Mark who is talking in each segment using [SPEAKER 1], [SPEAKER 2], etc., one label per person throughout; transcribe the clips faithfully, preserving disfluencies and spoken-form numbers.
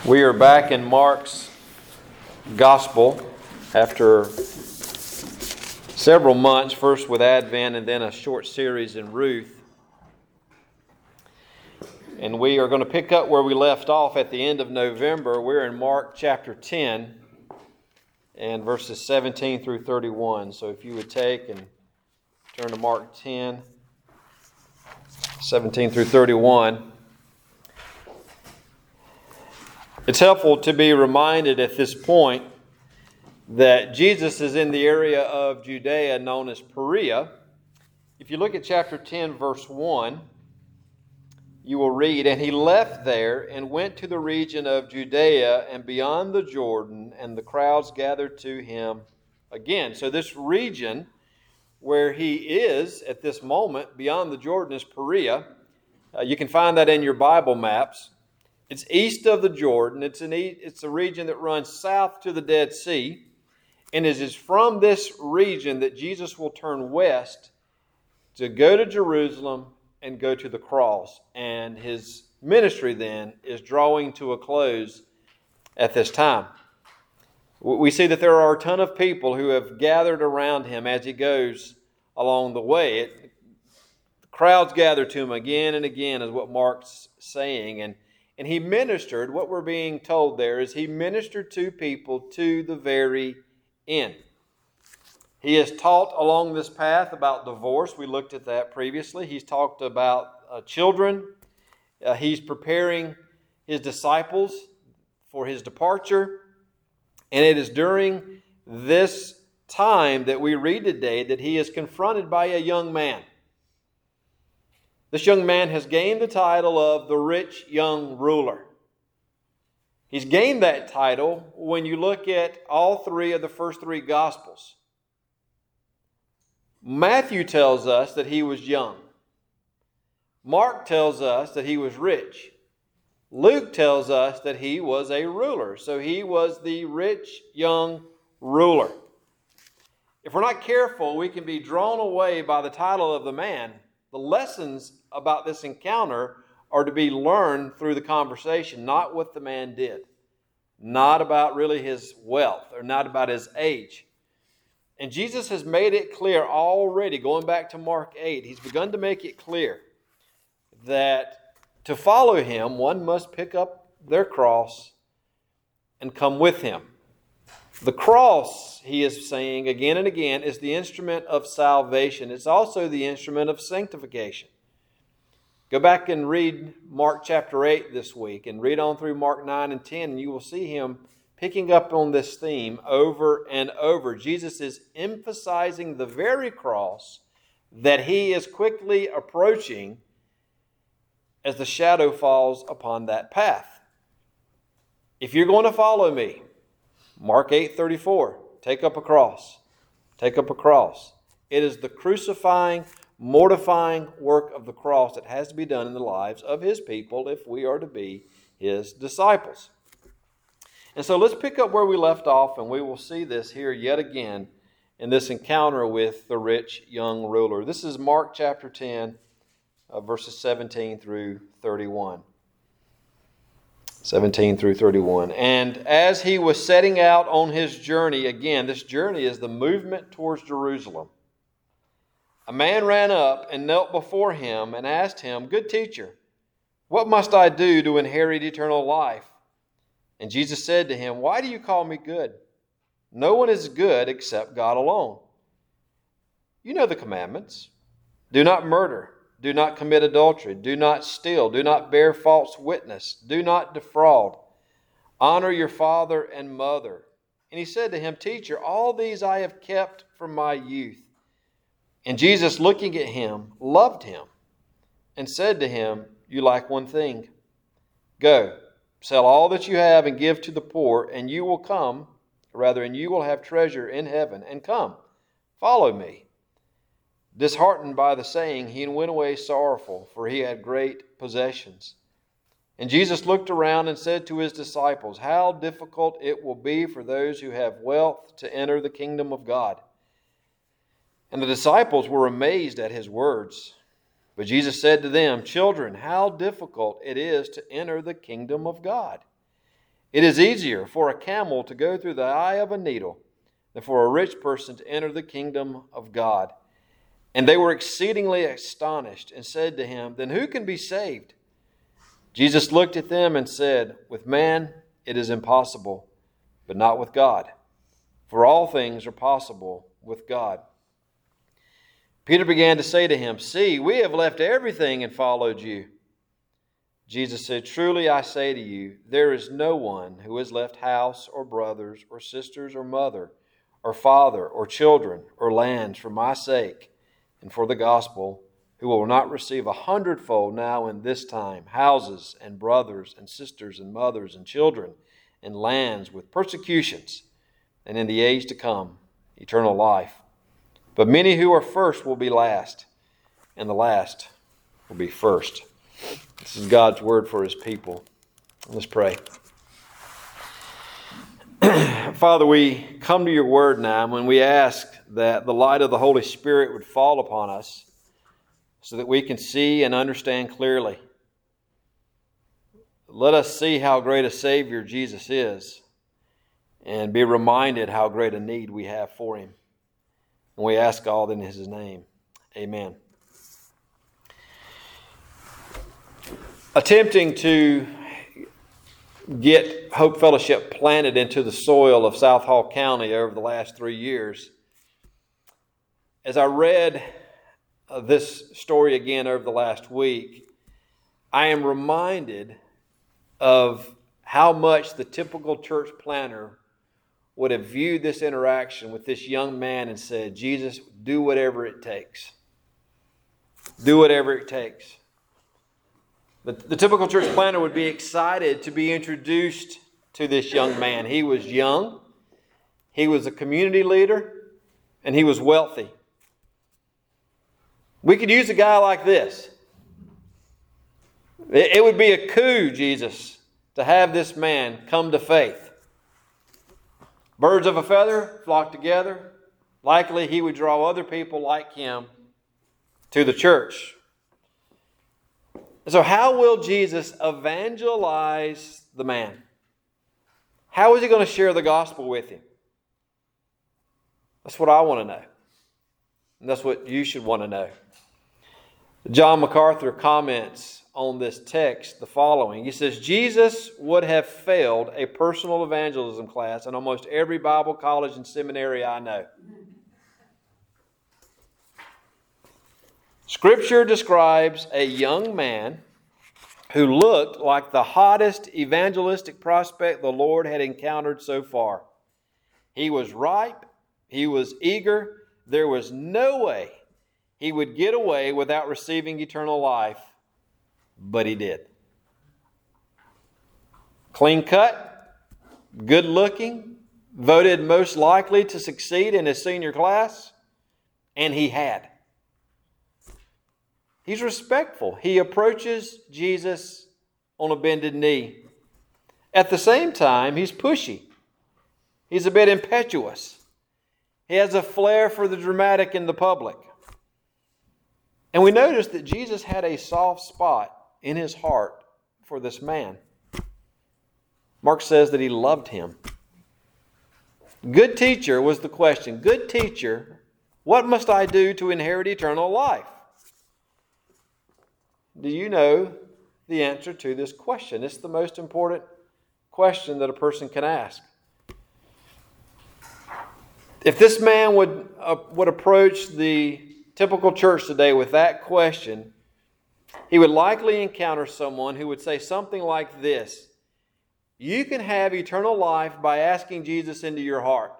[SPEAKER 1] We are back in Mark's Gospel after several months, first with Advent and then a short series in Ruth. And we are going to pick up where we left off at the end of November. We're in Mark chapter ten and verses seventeen through thirty-one. So if you would take and turn to Mark ten, seventeen through thirty-one. It's helpful to be reminded at this point that Jesus is in the area of Judea known as Perea. If you look at chapter ten, verse one, you will read, "And he left there and went to the region of Judea and beyond the Jordan, and the crowds gathered to him again." So this region where he is at this moment, beyond the Jordan, is Perea. Uh, you can find that in your Bible maps. It's east of the Jordan. It's an e- it's a region that runs south to the Dead Sea. And it is from this region that Jesus will turn west to go to Jerusalem and go to the cross. And his ministry then is drawing to a close at this time. We see that there are a ton of people who have gathered around him as he goes along the way. It, the crowds gather to him again and again is what Mark's saying. And And he ministered, what we're being told there is he ministered to people to the very end. He has taught along this path about divorce. We looked at that previously. He's talked about uh, children. Uh, he's preparing his disciples for his departure. And it is during this time that we read today that he is confronted by a young man. This young man has gained the title of the rich young ruler. He's gained that title when you look at all three of the first three Gospels. Matthew tells us that he was young. Mark tells us that he was rich. Luke tells us that he was a ruler. So he was the rich young ruler. If we're not careful, we can be drawn away by the title of the man. The lessons about this encounter are to be learned through the conversation, not what the man did, not about really his wealth or not about his age. And Jesus has made it clear already, going back to Mark eight, he's begun to make it clear that to follow him, one must pick up their cross and come with him. The cross, he is saying again and again, is the instrument of salvation. It's also the instrument of sanctification. Go back and read Mark chapter eight this week and read on through Mark nine and ten, and you will see him picking up on this theme over and over. Jesus is emphasizing the very cross that he is quickly approaching as the shadow falls upon that path. If you're going to follow me, Mark eight thirty-four, take up a cross. Take up a cross. It is the crucifying, mortifying work of the cross that has to be done in the lives of his people if we are to be his disciples. And so let's pick up where we left off, and we will see this here yet again in this encounter with the rich young ruler. This is Mark chapter ten, uh, verses seventeen through thirty-one. seventeen through thirty-one. "And as he was setting out on his journey," again, this journey is the movement towards Jerusalem, "a man ran up and knelt before him and asked him, 'Good teacher, what must I do to inherit eternal life?' And Jesus said to him, 'Why do you call me good? No one is good except God alone. You know the commandments. Do not murder. Do not commit adultery. Do not steal. Do not bear false witness. Do not defraud. Honor your father and mother.' And he said to him, 'Teacher, all these I have kept from my youth.' And Jesus, looking at him, loved him and said to him, 'You lack one thing. Go, sell all that you have and give to the poor, and you will come, rather, and you will have treasure in heaven. And come, follow me.' Disheartened by the saying, he went away sorrowful, for he had great possessions. And Jesus looked around and said to his disciples, 'How difficult it will be for those who have wealth to enter the kingdom of God.' And the disciples were amazed at his words. But Jesus said to them, 'Children, how difficult it is to enter the kingdom of God. It is easier for a camel to go through the eye of a needle than for a rich person to enter the kingdom of God." And they were exceedingly astonished and said to him, "Then who can be saved?" Jesus looked at them and said, "With man it is impossible, but not with God. For all things are possible with God." Peter began to say to him, "See, we have left everything and followed you." Jesus said, "Truly I say to you, there is no one who has left house or brothers or sisters or mother or father or children or lands for my sake and for the gospel, who will not receive a hundredfold now in this time, houses and brothers and sisters and mothers and children and lands with persecutions, and in the age to come, eternal life. But many who are first will be last, and the last will be first." This is God's word for His people. Let's pray. Father, we come to your word now, and when we ask that the light of the Holy Spirit would fall upon us so that we can see and understand clearly. Let us see how great a Savior Jesus is and be reminded how great a need we have for Him. And we ask all in His name. Amen. Attempting to get Hope Fellowship planted into the soil of South Hall County over the last three years, as I read this story again over the last week, I am reminded of how much the typical church planter would have viewed this interaction with this young man and said, "Jesus, do whatever it takes. Do whatever it takes." The, the typical church planter would be excited to be introduced to this young man. He was young, he was a community leader, and he was wealthy. We could use a guy like this. It, it would be a coup, Jesus, to have this man come to faith. Birds of a feather flock together. Likely he would draw other people like him to the church. So how will Jesus evangelize the man? How is he going to share the gospel with him? That's what I want to know. And that's what you should want to know. John MacArthur comments on this text the following. He says, "Jesus would have failed a personal evangelism class in almost every Bible college and seminary I know. Scripture describes a young man who looked like the hottest evangelistic prospect the Lord had encountered so far. He was ripe. He was eager. There was no way he would get away without receiving eternal life, but he did. Clean cut, good looking, voted most likely to succeed in his senior class, and he had. He's respectful. He approaches Jesus on a bended knee. At the same time, he's pushy. He's a bit impetuous. He has a flair for the dramatic in the public. And we notice that Jesus had a soft spot in his heart for this man. Mark says that he loved him. Good teacher was the question. Good teacher, what must I do to inherit eternal life? Do you know the answer to this question? It's the most important question that a person can ask. If this man would, uh, would approach the typical church today with that question, he would likely encounter someone who would say something like this: "You can have eternal life by asking Jesus into your heart.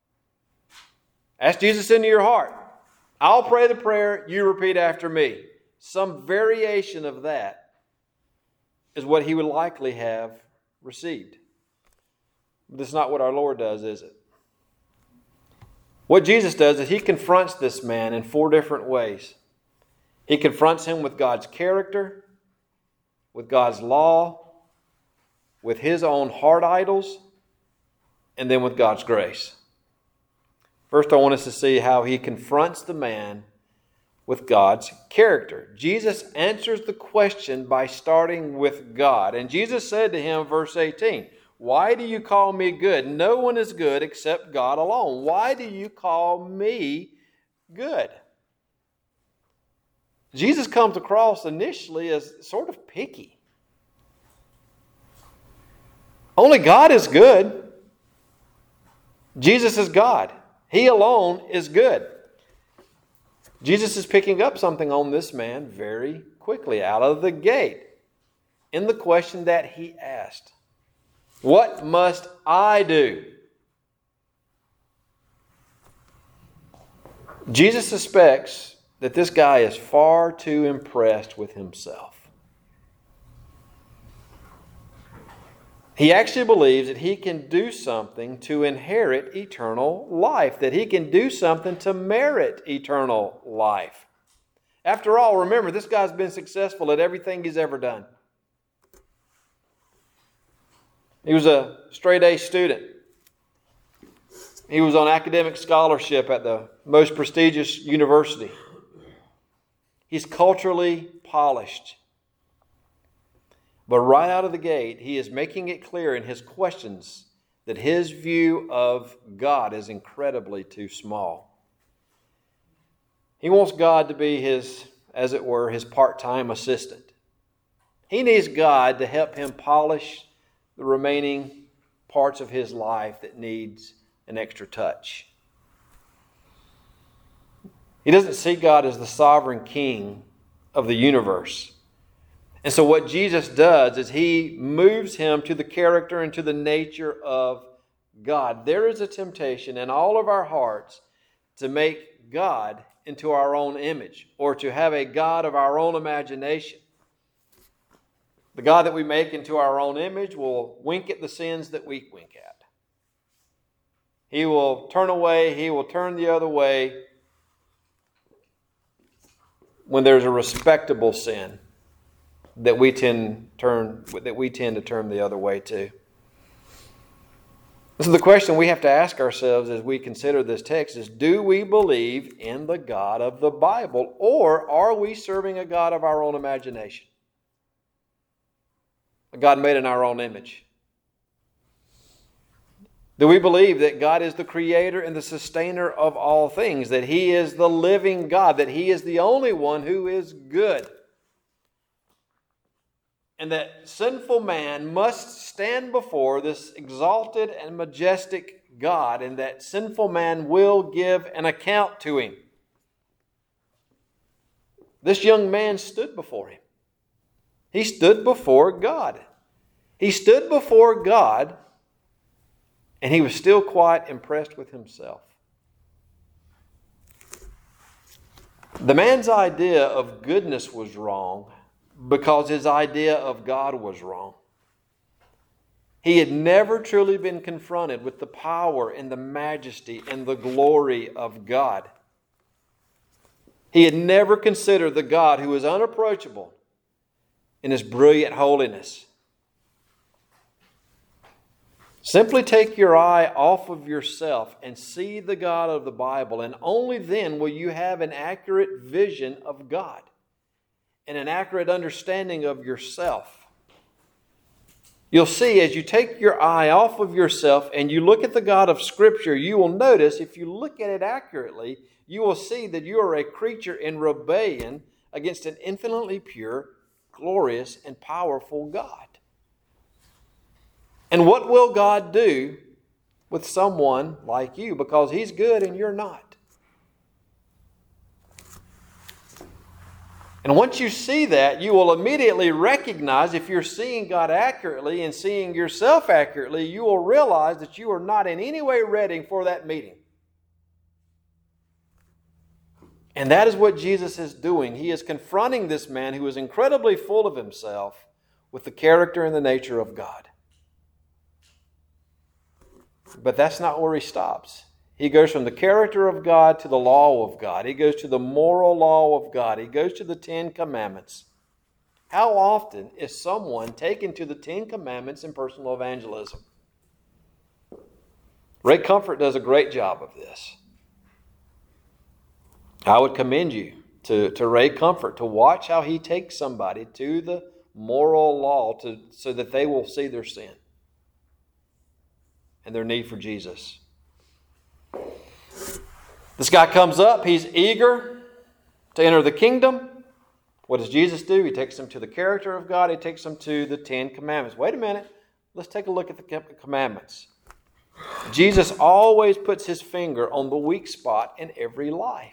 [SPEAKER 1] Ask Jesus into your heart. I'll pray the prayer, you repeat after me." Some variation of that is what he would likely have received. But that's not what our Lord does, is it? What Jesus does is he confronts this man in four different ways. He confronts him with God's character, with God's law, with his own heart idols, and then with God's grace. First, I want us to see how he confronts the man with God's character. Jesus answers the question by starting with God. And Jesus said to him, verse eighteen, Why do you call me good? No one is good except God alone. Why do you call me good? Jesus comes across initially as sort of picky. Only God is good. Jesus is God. He alone is good. Jesus is picking up something on this man very quickly out of the gate in the question that he asked. What must I do? Jesus suspects that this guy is far too impressed with himself. He actually believes that he can do something to inherit eternal life, that he can do something to merit eternal life. After all, remember, this guy's been successful at everything he's ever done. He was a straight-A student. He was on academic scholarship at the most prestigious university. He's culturally polished. But right out of the gate, he is making it clear in his questions that his view of God is incredibly too small. He wants God to be his, as it were, his part-time assistant. He needs God to help him polish the remaining parts of his life that needs an extra touch. He doesn't see God as the sovereign king of the universe. And so what Jesus does is he moves him to the character and to the nature of God. There is a temptation in all of our hearts to make God into our own image, or to have a God of our own imagination. The God that we make into our own image will wink at the sins that we wink at. He will turn away, he will turn the other way when there's a respectable sin that we tend turn that we tend to turn the other way to. So the question we have to ask ourselves as we consider this text is, do we believe in the God of the Bible, or are we serving a God of our own imagination? A God made in our own image. Do we believe that God is the creator and the sustainer of all things, that He is the living God, that He is the only one who is good, and that sinful man must stand before this exalted and majestic God, and that sinful man will give an account to Him? This young man stood before Him. He stood before God. He stood before God, and he was still quite impressed with himself. The man's idea of goodness was wrong because his idea of God was wrong. He had never truly been confronted with the power and the majesty and the glory of God. He had never considered the God who is unapproachable in His brilliant holiness. Simply take your eye off of yourself and see the God of the Bible, and only then will you have an accurate vision of God and an accurate understanding of yourself. You'll see, as you take your eye off of yourself and you look at the God of Scripture, you will notice, if you look at it accurately, you will see that you are a creature in rebellion against an infinitely pure, glorious, and powerful God. And what will God do with someone like you? Because He's good and you're not. And once you see that, you will immediately recognize, if you're seeing God accurately and seeing yourself accurately, you will realize that you are not in any way ready for that meeting. And that is what Jesus is doing. He is confronting this man who is incredibly full of himself with the character and the nature of God. But that's not where he stops. He goes from the character of God to the law of God. He goes to the moral law of God. He goes to the Ten Commandments. How often is someone taken to the Ten Commandments in personal evangelism? Ray Comfort does a great job of this. I would commend you to, to Ray Comfort to watch how he takes somebody to the moral law to, so that they will see their sin. and their need for Jesus. This guy comes up. He's eager to enter the kingdom. What does Jesus do? He takes them to the character of God. He takes them to the Ten Commandments. Wait a minute. Let's take a look at the commandments. Jesus always puts his finger on the weak spot in every life.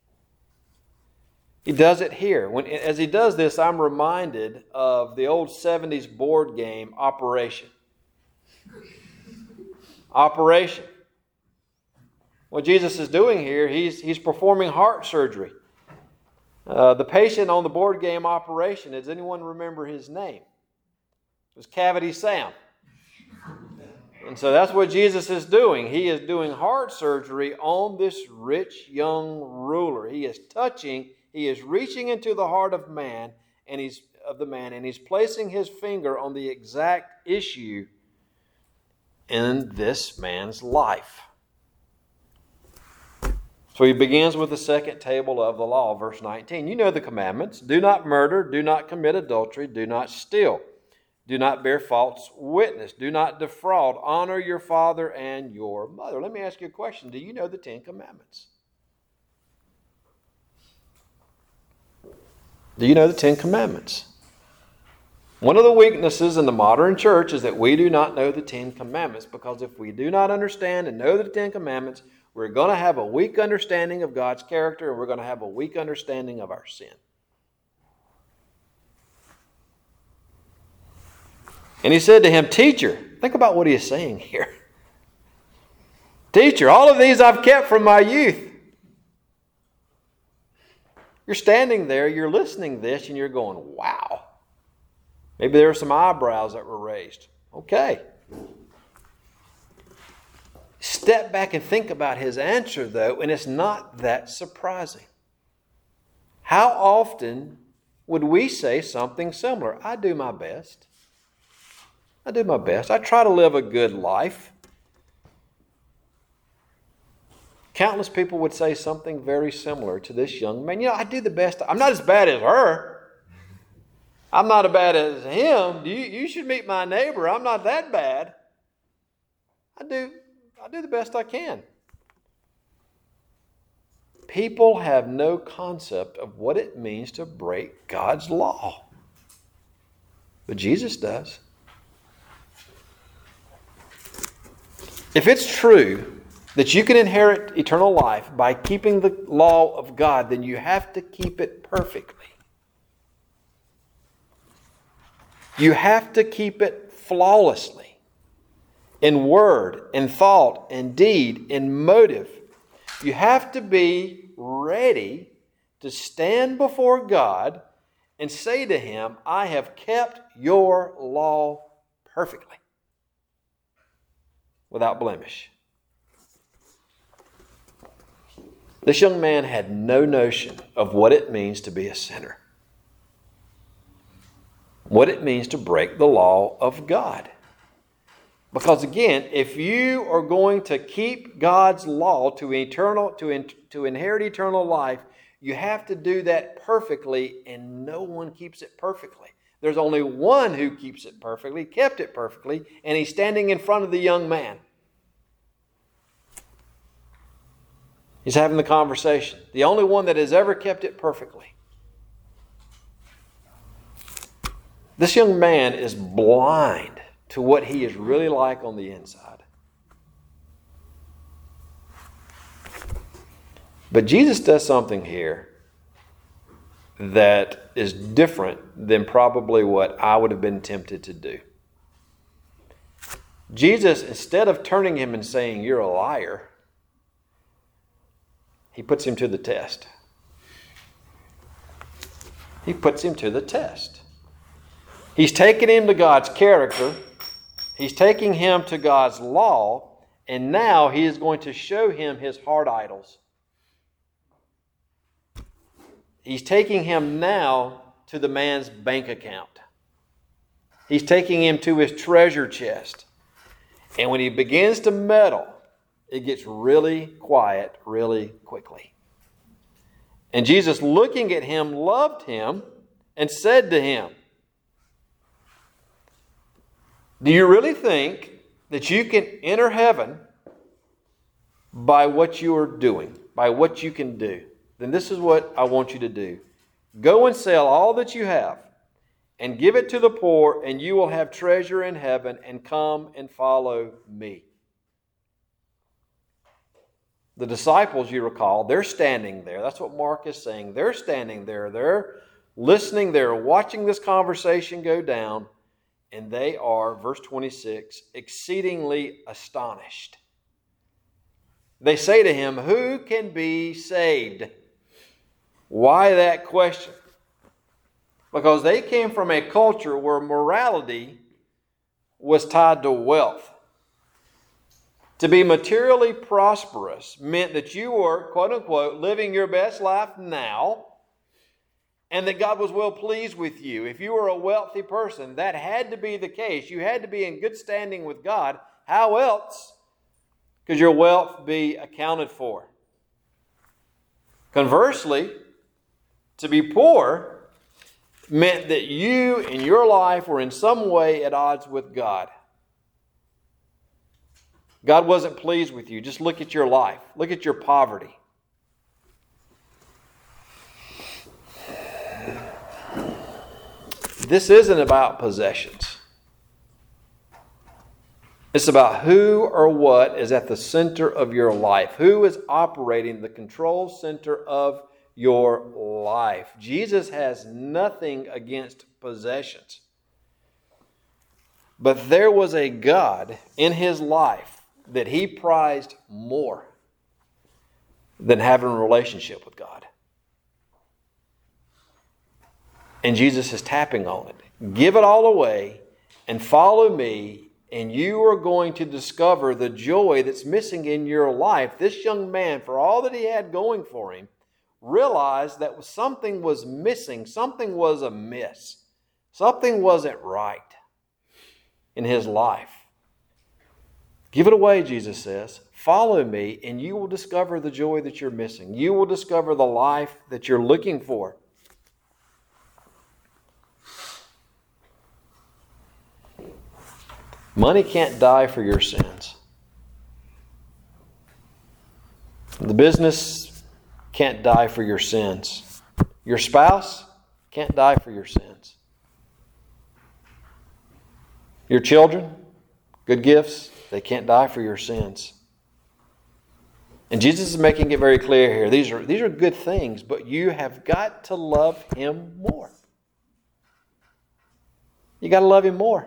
[SPEAKER 1] He does it here. When, as he does this, I'm reminded of the old seventies board game, Operation. Operation. What Jesus is doing here, he's, he's performing heart surgery. Uh, the patient on the board game Operation, does anyone remember his name? It was Cavity Sam. And so that's what Jesus is doing. He is doing heart surgery on this rich young ruler. He is touching, he is reaching into the heart of man and he's of the man, and he's placing his finger on the exact issue in this man's life. So he begins with the second table of the law, verse nineteen. You know the commandments. Do not murder, do not commit adultery, do not steal. Do not bear false witness. Do not defraud. Honor your father and your mother. Let me ask you a question. Do you know the Ten Commandments? Do you know the Ten Commandments? One of the weaknesses in the modern church is that we do not know the Ten Commandments, because if we do not understand and know the Ten Commandments, we're going to have a weak understanding of God's character, and we're going to have a weak understanding of our sin. And he said to him, Teacher, think about what he is saying here. Teacher, all of these I've kept from my youth. You're standing there, you're listening to this, and you're going, wow. Maybe there were some eyebrows that were raised. Okay. Step back and think about his answer, though, and it's not that surprising. How often would we say something similar? I do my best. I do my best. I try to live a good life. Countless people would say something very similar to this young man. You know, I do the best. I'm not as bad as her. I'm not as bad as him. You, you should meet my neighbor. I'm not that bad. I do, I do the best I can. People have no concept of what it means to break God's law. But Jesus does. If it's true that you can inherit eternal life by keeping the law of God, then you have to keep it perfectly. You have to keep it flawlessly in word, in thought, in deed, in motive. You have to be ready to stand before God and say to Him, I have kept your law perfectly, without blemish. This young man had no notion of what it means to be a sinner, what it means to break the law of God. Because again, if you are going to keep God's law to eternal, to, in, to inherit eternal life, you have to do that perfectly, and no one keeps it perfectly. There's only one who keeps it perfectly, kept it perfectly, and he's standing in front of the young man. He's having the conversation. The only one that has ever kept it perfectly. This young man is blind to what he is really like on the inside. But Jesus does something here that is different than probably what I would have been tempted to do. Jesus, instead of turning him and saying, you're a liar, he puts him to the test. He puts him to the test. He's taking him to God's character. He's taking him to God's law. And now he is going to show him his heart idols. He's taking him now to the man's bank account. He's taking him to his treasure chest. And when he begins to meddle, it gets really quiet really quickly. And Jesus, looking at him, loved him and said to him, do you really think that you can enter heaven by what you are doing, by what you can do, then this is what I want you to do. Go and sell all that you have and give it to the poor, and you will have treasure in heaven, and come and follow me. The disciples, you recall, they're standing there. That's what Mark is saying. They're standing there. They're listening. They're watching this conversation go down, and they are, verse twenty-six, exceedingly astonished. They say to him, "Who can be saved?" Why that question? Because they came from a culture where morality was tied to wealth. To be materially prosperous meant that you were, quote unquote, living your best life now, and that God was well pleased with you. If you were a wealthy person, that had to be the case. You had to be in good standing with God. How else could your wealth be accounted for? Conversely, to be poor meant that you in your life were in some way at odds with God. God wasn't pleased with you. Just look at your life. Look at your poverty. This isn't about possessions. It's about who or what is at the center of your life. Who is operating the control center of your life. Jesus has nothing against possessions. But there was a God in his life that he prized more than having a relationship with God. And Jesus is tapping on it. Give it all away and follow me, and you are going to discover the joy that's missing in your life. This young man, for all that he had going for him, realized that something was missing, something was amiss, something wasn't right in his life. Give it away, Jesus says. Follow me, and you will discover the joy that you're missing. You will discover the life that you're looking for. Money can't die for your sins. The business can't die for your sins. Your spouse can't die for your sins. Your children, good gifts, they can't die for your sins. And Jesus is making it very clear here. These are, these are good things, but you have got to love him more. You got to love him more.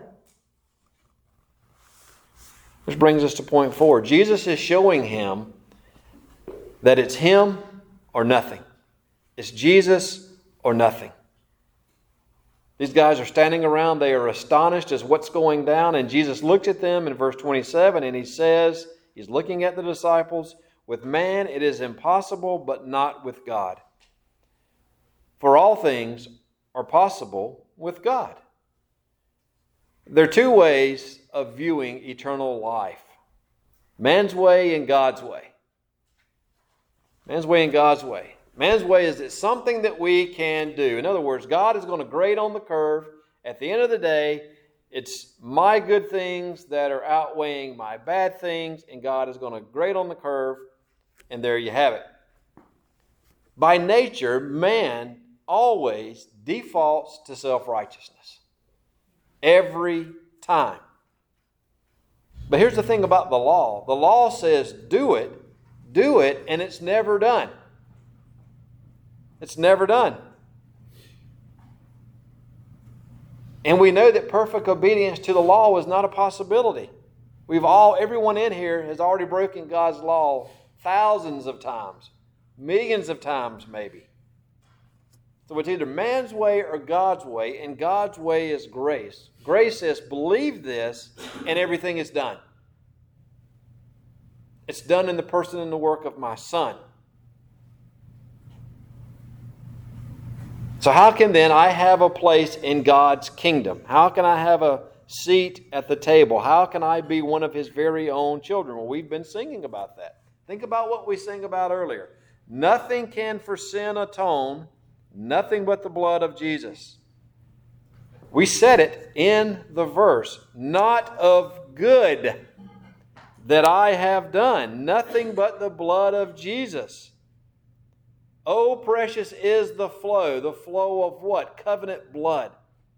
[SPEAKER 1] Which brings us to point four. Jesus is showing him that it's him or nothing. It's Jesus or nothing. These guys are standing around. They are astonished as what's going down. And Jesus looks at them in verse twenty-seven and he says, he's looking at the disciples, with man it is impossible, but not with God. For all things are possible with God. There are two ways of viewing eternal life. Man's way and God's way. Man's way and God's way. Man's way is it's something that we can do. In other words, God is going to grade on the curve. At the end of the day, it's my good things that are outweighing my bad things, and God is going to grade on the curve, and there you have it. By nature, man always defaults to self-righteousness. Every time. But here's the thing about the law. The law says do it, do it, and it's never done. It's never done. And we know that perfect obedience to the law was not a possibility. We've all, everyone in here has already broken God's law thousands of times, millions of times maybe. So it's either man's way or God's way, and God's way is grace. Grace says, believe this, and everything is done. It's done in the person and the work of my Son. So how can then I have a place in God's kingdom? How can I have a seat at the table? How can I be one of His very own children? Well, we've been singing about that. Think about what we sang about earlier. Nothing can for sin atone, nothing but the blood of Jesus. We said it in the verse, not of good that I have done? Nothing but the blood of Jesus. Oh, precious is the flow. The flow of what? Covenant blood.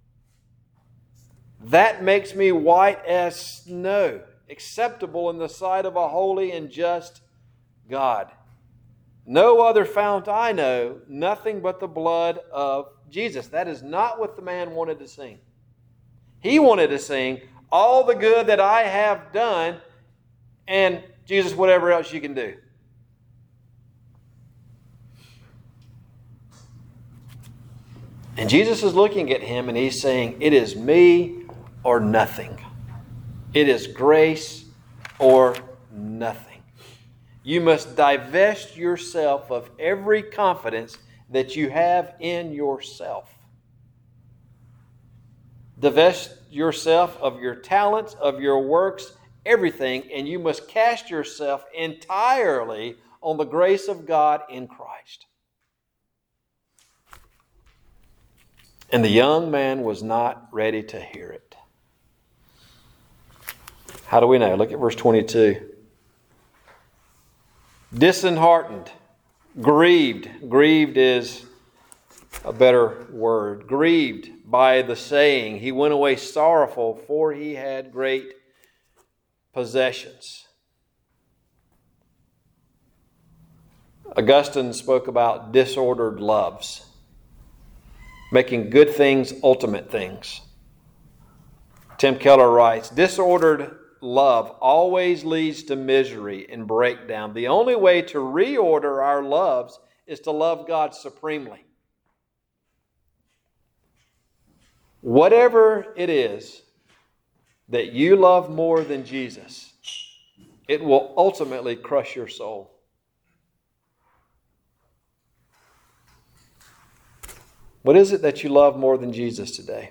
[SPEAKER 1] That makes me white as snow, acceptable in the sight of a holy and just God. No other fount I know, nothing but the blood of Jesus. That is not what the man wanted to sing. He wanted to sing, all the good that I have done, and Jesus, whatever else you can do. And Jesus is looking at him and he's saying, it is me or nothing. It is grace or nothing. You must divest yourself of every confidence that you have in yourself. Divest yourself of your talents, of your works, everything, and you must cast yourself entirely on the grace of God in Christ. And the young man was not ready to hear it. How do we know? Look at verse twenty-two. Disheartened, grieved. Grieved is a better word. Grieved by the saying. He went away sorrowful, for he had great possessions. Augustine spoke about disordered loves, making good things ultimate things. Tim Keller writes, disordered love always leads to misery and breakdown. The only way to reorder our loves is to love God supremely. Whatever it is that you love more than Jesus, it will ultimately crush your soul. What is it that you love more than Jesus today?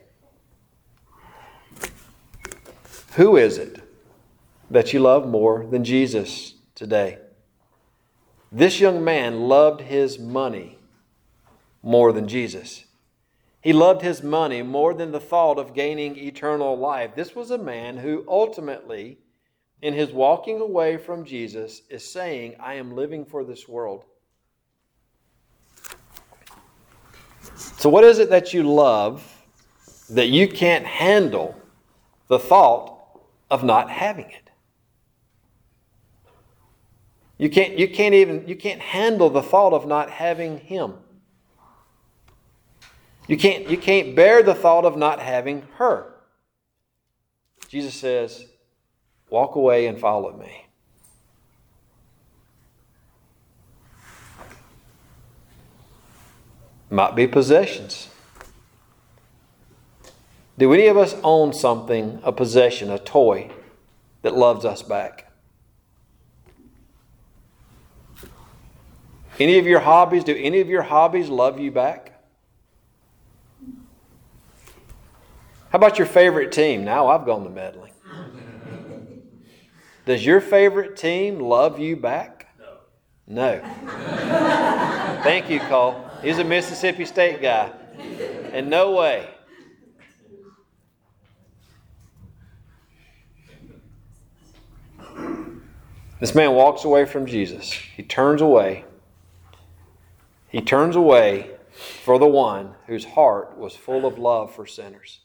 [SPEAKER 1] Who is it that you love more than Jesus today? This young man loved his money more than Jesus. He loved his money more than the thought of gaining eternal life. This was a man who ultimately, in his walking away from Jesus, is saying, I am living for this world. So what is it that you love that you can't handle the thought of not having it? You can't, you can't even, you can't handle the thought of not having Him. You can't, you can't bear the thought of not having her. Jesus says, walk away and follow me. Might be possessions. Do any of us own something, a possession, a toy that loves us back? Any of your hobbies, do any of your hobbies love you back? How about your favorite team? Now I've gone to meddling. Does your favorite team love you back? No. No. Thank you, Cole. He's a Mississippi State guy. And no way. This man walks away from Jesus. He turns away. He turns away for the one whose heart was full of love for sinners.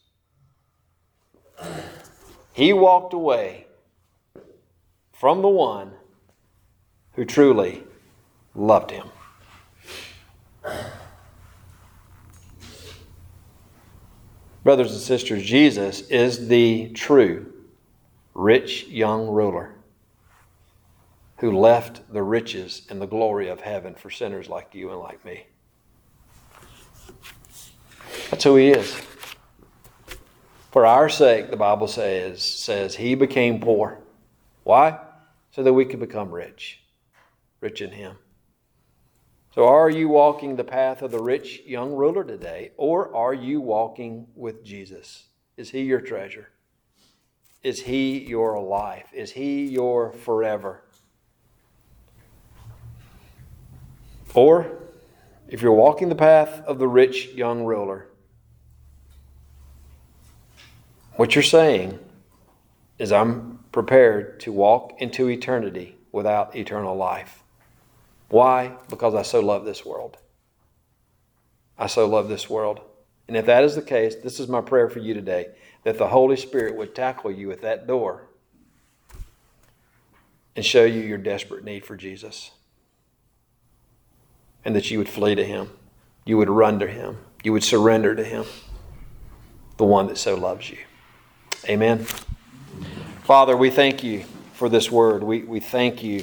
[SPEAKER 1] He walked away from the one who truly loved him. Brothers and sisters, Jesus is the true rich young ruler who left the riches and the glory of heaven for sinners like you and like me. That's who He is. For our sake, the Bible says, says He became poor. Why? So that we could become rich. Rich in Him. So are you walking the path of the rich young ruler today, or are you walking with Jesus? Is He your treasure? Is He your life? Is He your forever? Or, if you're walking the path of the rich young ruler, what you're saying is, I'm prepared to walk into eternity without eternal life. Why? Because I so love this world. I so love this world. And if that is the case, this is my prayer for you today, that the Holy Spirit would tackle you at that door and show you your desperate need for Jesus. And that you would flee to Him. You would run to Him. You would surrender to Him, the one that so loves you. Amen. Father, we thank you for this word. We, we thank you